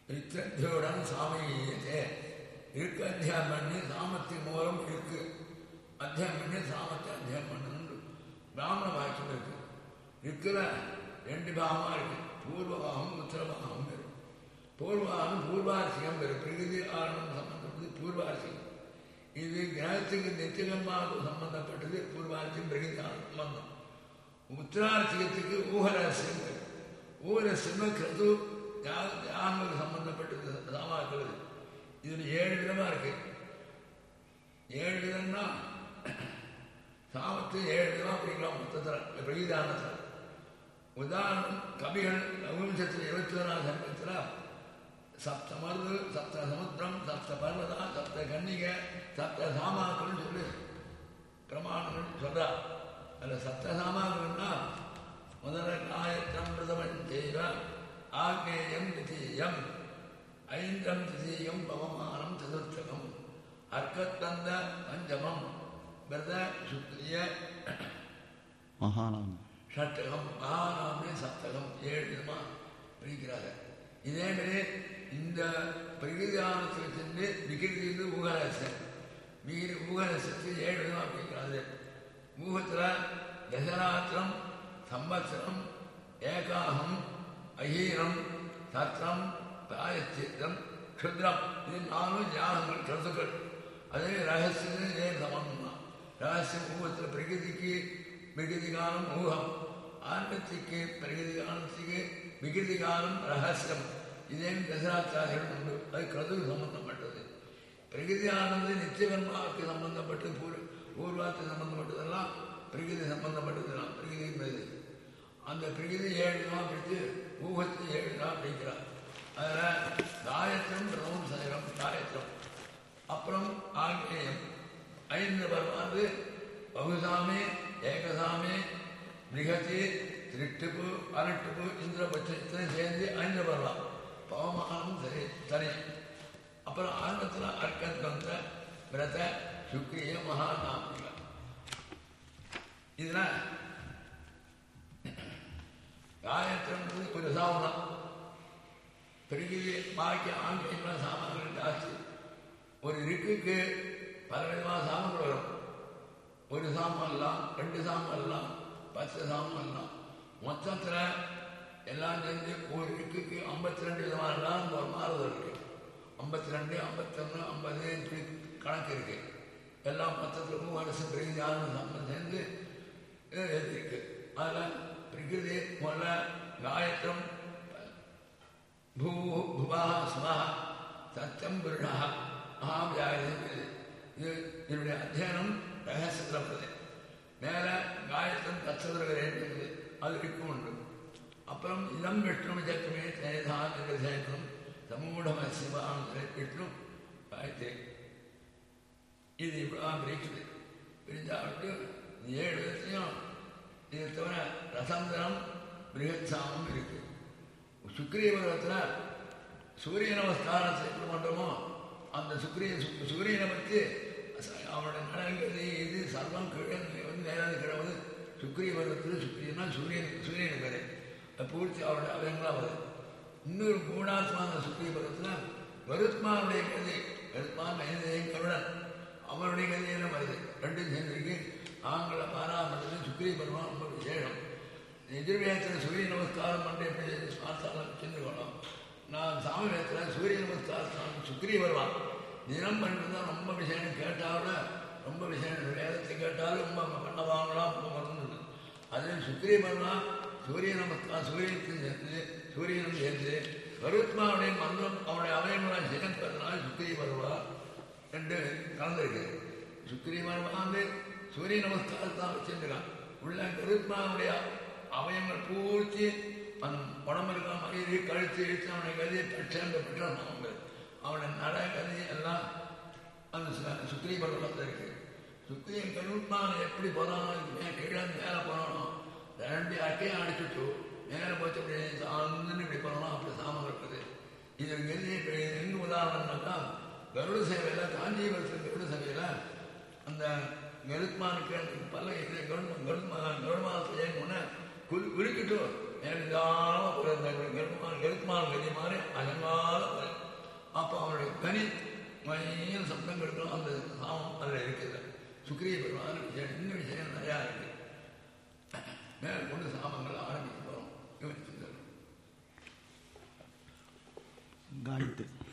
இத்திரத்தையுடன் சாமீயத்தை இருக்கு அத்தியாயம் பண்ணி சாமத்தின் மூலம் இருக்கு அத்தியாயம் பண்ணி சாமத்தை அத்தியாயம் பண்ணு பிராமண வாக்கியம் இருக்கு. இருக்கிற ரெண்டு பாகமாக இருக்கு. பூர்வபாகம் உத்தரபாகம் வரும். பூர்வபாகம் பூர்வார்த்திகம் வரும். பிரகிருதி ஆரணம் சம்பந்தப்பட்டது பூர்வார்த்திகம். இது கிரகத்துக்கு நித்தியகமாக சம்பந்தப்பட்டது பூர்வார்த்தியம் பிரகிருதி ஆரணம் சம்பந்தம். உத்தரார்த்திகத்துக்கு ஊகரசியம் வரும். ஊகரசியம் கிருது யாகங்களுக்கு சம்பந்தப்பட்டது சாமாக்கிறது. இதில் 7 விதமாக இருக்கு. 7 விதம்னா சாமத்து 7 விதமாக பிடிக்கலாம் மொத்தத்தில் பிரகிதானத்தில். உதாரணம் கவிகள் ரகுவம்சத்தில் 21ஆம் சங்கத்தில் சப்தமருது சப்த சமுத்திரம் சப்த பர்வதா சப்த கன்னிக சப்த சாமாக்கள் சொல்லி பிரமாணங்கள் சொல்றா. அதில் சப்த சாமாக்கள்னா முதல்ல காயத்திரம் பிரதமன் செய்வ ஆக்னேயம் திதீயம் ஐந்திரம் திதீயம் பவமானம் சதுர்த்தகம் அர்க்கத்தந்த பஞ்சமம் விரத சுக்ரிய மகாநாமம் ஷட்டகம் மகாநாமே சப்தகம் 7 விதமாக பிரிக்கிறாங்க. இதேமாரி இந்த பிரகிருதியானத்தில் சென்று விகிருதி ஊகரசம் ஊகரசத்தில் 7 விதமாக பிரிக்கிறாரு. ஊகத்தில் தசராத்திரம் சம்பத்சரம் ஏகாகம் அஹீரம் சத்திரம் பிராயச்சித்தம் க்ஷுத்ரம் இது 4 யாகங்கள் கருத்துக்கள். அதே ரகசியத்திலே சமம்னா ரகசியம் ஊகத்தில் பிரகிருதிக்கு விகிருதி காலம் ஊகம் ஆன்மத்துக்கு பிரகிருதி காலத்துக்கு விகிருதி காலம் ரகசியம். இதே தசராச்சாரியம் உண்டு. அது கருதுக்கு சம்பந்தப்பட்டது. பிரகிருதி ஆனது நித்தியகர்மாவுக்கு சம்பந்தப்பட்டு பூர்வாத்துக்கு சம்பந்தப்பட்டதெல்லாம் பிரகிருதி சம்பந்தப்பட்டதெல்லாம் பிரகிருதி. அந்த பிரகிருதி 7 விதமாக பிடித்து ஊகத்தை 7 விதமாக பிடிக்கிறார். அதில் காயத்திரம் பிரதமம் சைவம் காயத்திரம் அப்புறம் ஆக்னேயம் 5 பர்வாது பகுசாமே ஏகசாமே மிகத்தி திருட்டுப்பு அரட்டுப்பு இந்திரபட்சம் இத்தனை சேர்ந்து 5 பர்வா பவமானம் சரி தனி. அப்புறம் ஆரம்பத்தில் அர்க்கந்த விரத சுக்ரிய மகாநாமிக. இதில் காயத்திரம்ன்றது ஒரு சாமம். பெருகிய பாக்கி ஆங்கிலம் சாமான்கள் ஜாஸ்தி. ஒரு இருக்குக்கு பலவிதமான சாமங்கள் வரும். ஒரு சாமான்லாம் 2 சாமான்லாம் 10 சாமான்லாம் மொத்தத்தில் எல்லாம் சேர்ந்து ஒரு இருக்குக்கு 52 விதமானலாம் ஒரு மாறுதல் இருக்கு. 52 51 50 இப்படி கணக்கு இருக்கு. எல்லாம் மொத்தத்தில் வருஷம் பிரகிருதியான சம்பந்தம் சேர்ந்து இருக்கு. அதில் பிரகிருதி முதல்ல காயத்திரம் புவா ஸ்மஹ சத்தியம் புருஷா மகாவியாயம். இது இதனுடைய அத்தியனம் ரகசியத்தில் வருது. மேலே காயத்திரம் தச்சதுரகிறது அது இருக்கும் உண்டு. அப்புறம் இளம் விஷ்ணு சக்கமே தேதான் சேர்க்கணும் சமூடம சிவான் விஷ்ணு காயத்ரி. இது இப்படிதான் பிரிக்குது. பிரிஞ்சாவிட்டு 7 விதத்தையும் இதை தவிர ரசந்திரம் பிருகத் சாமம் இருக்கு. சுக்ரிய பருவத்தில் சூரிய நமஸ்காரத்தை எப்படி பண்ணுறோமோ அந்த சூரியனை பற்றி அவனுடைய நலங்கிறது இது சர்வம் கீழே வந்து நேராக கிழவது சுக்ரிய பருவத்தில் சுக்ரியனா சூரியன் பேர் பூர்த்தி அவருடைய அவயங்களாக வருது. இன்னொரு குணாத்மான சுக்ரிய பருவத்தில் கருத்மானுடைய கதை கருத்மான் ஐந்தையும் கருடன் அவருடைய கதையெல்லாம் வருது. 2 சேர்ந்திருக்கு. ஆங்கில பாராமணத்தில் சுக்ரிய பருவம் ரொம்ப விசேஷம். எதிர்வேத்தில் சூரிய நமஸ்காரம் பண்ண எப்படி பார்த்தாலும் சென்றுக்கணும். நான் சாமவேத்தில் சூரிய நமஸ்காரம் சுக்ரிய பருவம் தினம் பண்ணுறது தான் ரொம்ப விசேஷம். கேட்டாலும் ரொம்ப விசேஷம். வேதத்தை கேட்டாலும் ரொம்ப பண்ண வாங்கலாம் ரொம்ப மறந்துது. அதே சுக்ரிய பருவம் சூரிய நமஸ்காரம் சூரியனுக்கு சேர்ந்து சூரியனும் சேர்ந்து கருத்மாவுடைய மந்திரம் அவனுடைய அவயங்களாக சேர்ந்ததுனால சுக்ரிய பருவா 2 கலந்துருக்கு. சுக்ரிய பருவம் சூரிய நமஸ்காரத்தான் வச்சிருக்கான். உள்ள கருத்மாவுடைய அவயங்கள் பூர்த்தி அந்த உடம்பு இருக்கிற மாதிரி கழுத்து இழுத்து அவனை கதையை சேர்ந்த பெற்றான். அவனை நட கதை எல்லாம் அந்த சுக்ரிய பருவத்தில் இருக்கு. சுக்ரிய கருத்மான எப்படி போறானோ கீழே மேலே போனானோ 2 அட்டையும் அடிச்சுட்டு மேலே போச்சு அப்படி சாந்துன்னு இப்படி போனானோ அப்படி சாமம் இருக்குது. இது எங்கே உதாரணம்னாக்கா கருட சேவையில் காஞ்சிபுரத்தில் கருட சேவையில் அந்த கருத்மானுக்கு பல கருடமானத்தை ஏன் குறுக்கிட்டு மேலான ஒரு எழுத்துமான கதி மாதிரி அலங்கார குரல். அப்போ அவனுடைய கனி மணியின் சப்தங்களுக்கும் அந்த சாமம் அதில் இருக்குது. சுக்ரிய பெருமான விஷயம் இன்னும் விஷயம் நிறையா இருக்கு. மேலே கொண்டு சாமங்கள் ஆரம்பித்து போகிறோம். காயத்ரி